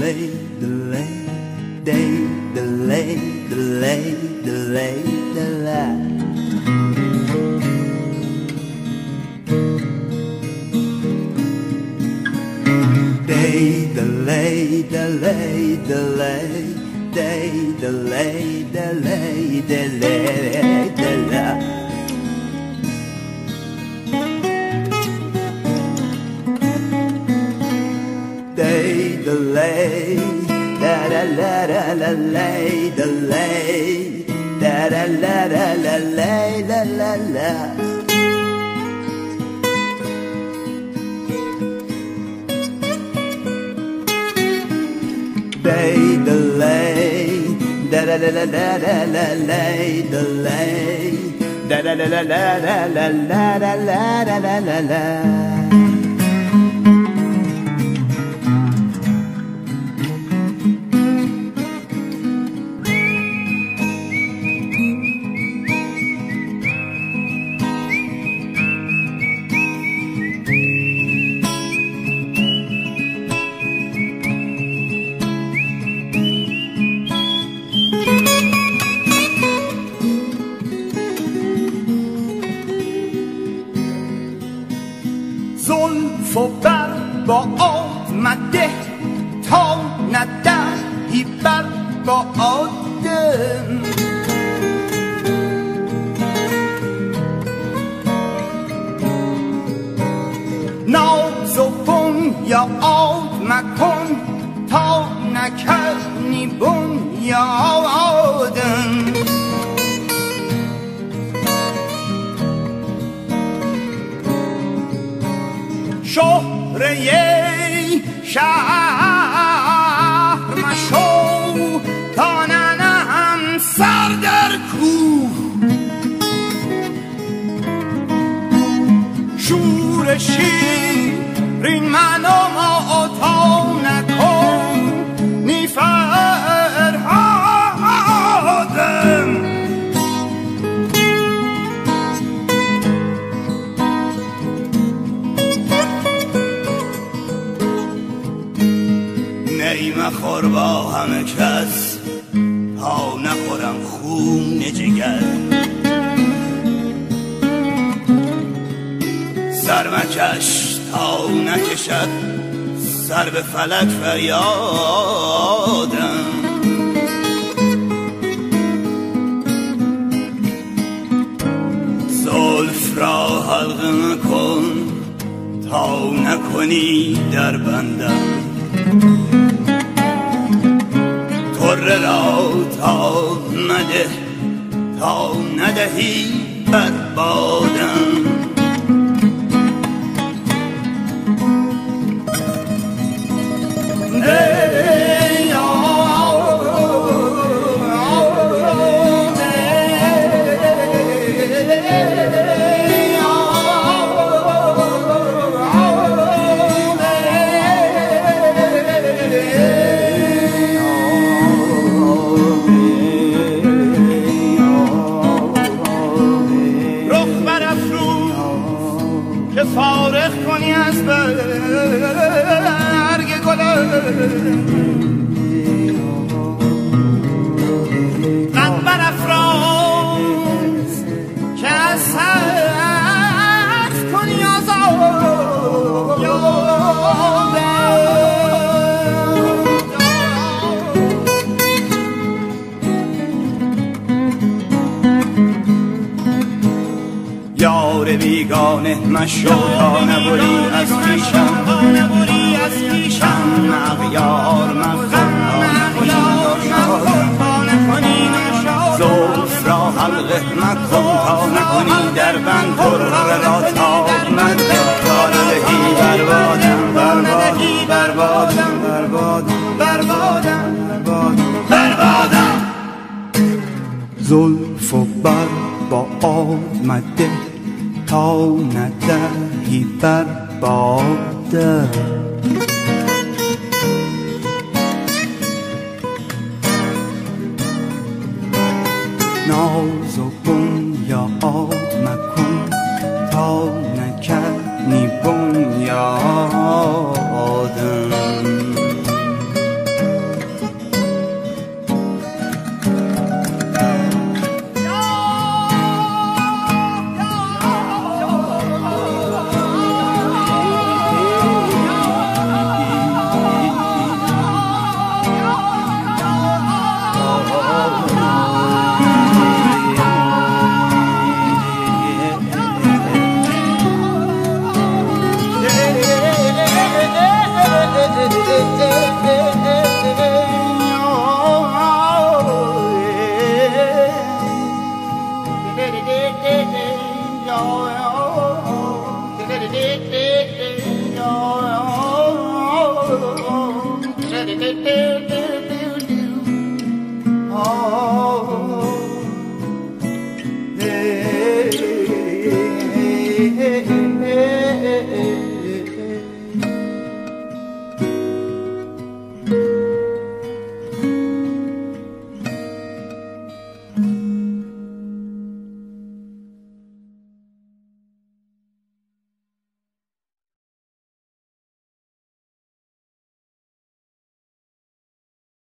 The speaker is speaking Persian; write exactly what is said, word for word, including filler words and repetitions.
delay, delay, day, delay, delay, delay, delay. Day, delay, delay, delay, day, delay, delay, delay, delay. Day, delay, da da la da la lay, delay, da da la da la lay, la la la. Day, delay, da da la la la la la lay, delay, da da la la la la la la la la la la la. زلف و بر با آمده تا ندهی بر با آدم ناز و بنیاد مکن تا نکنی بنیادم شهره شهر مشو تا ننهم سر در کوه شور شیرین منو ما تا نکن نی فرهادم مخور با همه کس تا نخورم خون جگر سر مکش تا نکشد سر به فلک فریادم زلف را حلقه مکن تا نکنی در بندم طره را تا مده تا ندهی بر بادم فارغ کنی از برگ گلم قد برافراز که از حرف کنی آزاد یار بیگانه مشو تا نبری از پیشم اغیار مخم تا نکنی زلف را حلقه مکن تا نکنی در بند طره را تا مده تا ندهی بربادم بربادم بربادم بربادم بربادم زلف و بر با آمده تا ندهی بر باده ناز و بنیاد مکن تا